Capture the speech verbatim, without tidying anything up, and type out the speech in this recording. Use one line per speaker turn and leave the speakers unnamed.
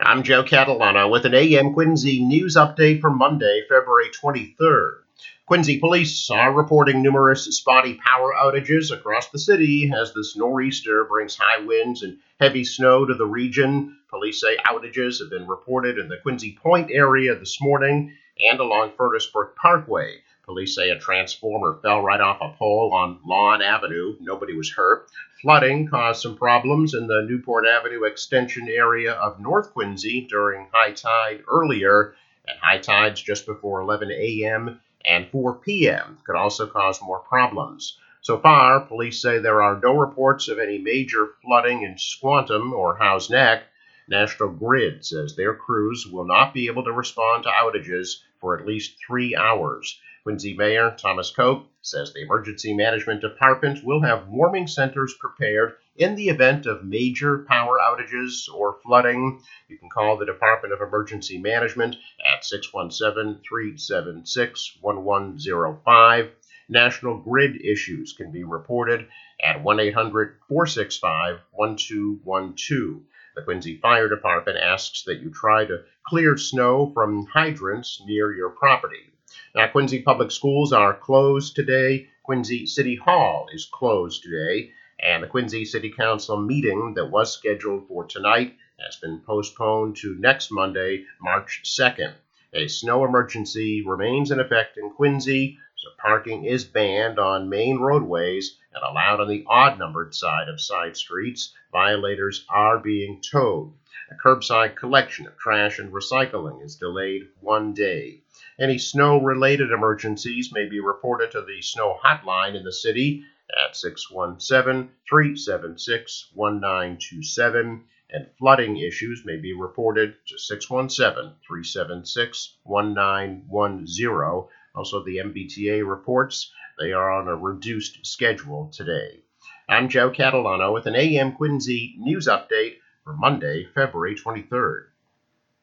I'm Joe Catalano with an A M Quincy news update for Monday, February twenty-third. Quincy police are reporting numerous spotty power outages across the city as this nor'easter brings high winds and heavy snow to the region. Police say outages have been reported in the Quincy Point area this morning and along Furnace Brook Parkway. Police say a transformer fell right off a pole on Lawn Avenue. Nobody was hurt. Flooding caused some problems in the Newport Avenue extension area of North Quincy during high tide earlier, and high tides just before eleven a.m. and four p.m. could also cause more problems. So far, police say there are no reports of any major flooding in Squantum or Howes Neck. National Grid says their crews will not be able to respond to outages for at least three hours. Quincy Mayor Thomas Koch says the Emergency Management Department will have warming centers prepared in the event of major power outages or flooding. You can call the Department of Emergency Management at six one seven, three seven six, one one zero five. National Grid issues can be reported at one eight hundred, four six five, one two one two. The Quincy Fire Department asks that you try to clear snow from hydrants near your property. Now, Quincy Public Schools are closed today. Quincy City Hall is closed today, and the Quincy City Council meeting that was scheduled for tonight has been postponed to next Monday, March second. A snow emergency remains in effect in Quincy, so parking is banned on main roadways and allowed on the odd-numbered side of side streets. Violators are being towed. A curbside collection of trash and recycling is delayed one day. Any snow-related emergencies may be reported to the snow hotline in the city at six one seven, three seven six, one nine two seven, and flooding issues may be reported to six one seven, three seven six, one nine one zero. Also, the M B T A reports they are on a reduced schedule today. I'm Joe Catalano with an A M Quincy news update for Monday, February twenty-third.